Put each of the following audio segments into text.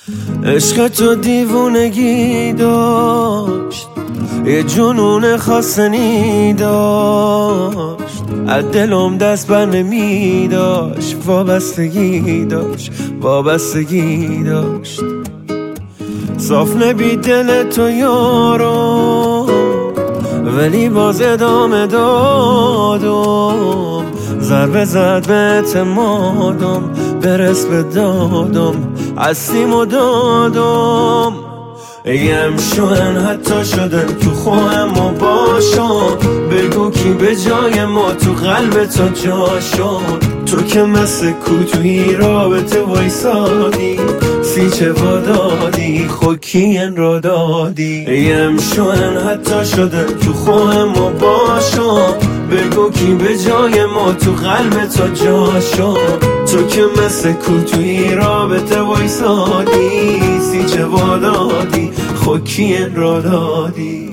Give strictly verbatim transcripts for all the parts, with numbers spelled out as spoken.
عشق تو دیوونگی داشت، یه جنون خاصنی داشت، از دلم دست بر نمی داشت، وابستگی داشت وابستگی داشت. صاف نبی دل تو یارو، ولی باز ادامه دادم، ضربه زد به اعتمادم، برس به دادم، هستیم و دادم. یم شوهن حتی شده تو خواهم و باشم، بگو کی به جای ما تو قلب تو جا شد. تو که مثل کوتوی رابطه وایسادی، سیچه وادادی خود کین را دادی. یم شوهن حتی شده تو خواهم و باشم، بگو کی به جای ما تو قلب تو جا شد. تو که مثل کوتوی رابطه وایسادی، سیچه وادادی خود کین را دادی.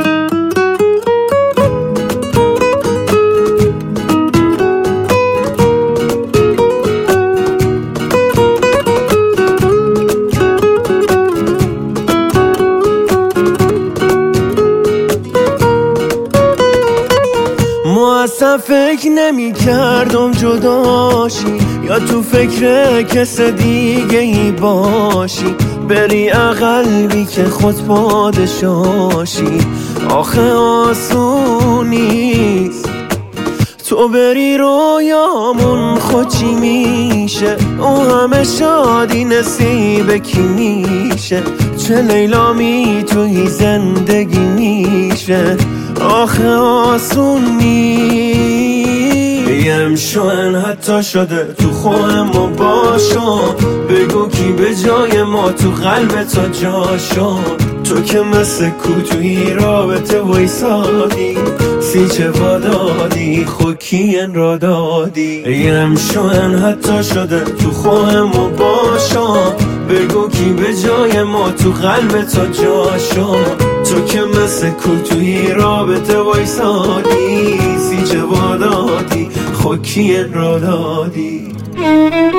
اصلا فکر نمی کردم جداشی، یا تو فکر کس دیگه ای باشی، بری اقلبی که خود پادشاشی. آخه آسون نیست تو بری رویامون خود چی میشه، او همه شادی نصیب کی میشه، چه لیلا می توی زندگی میشه. آخه آسون نیست. یم شوهن حتی شده تو خواهم و باشم، بگو کی به جای ما تو قلب تو جا شد. تو که مثل کوتوی رابطه وایسادی، سیچه وادادی خود کین را دادی. یم شوهن حتی شده تو خواهم و باشم، بگو کی به جای ما تو قلب تو جا شد. تو که مثل کوتوی رابطه وایسادی، سیچه وادادی خود کین را دادی.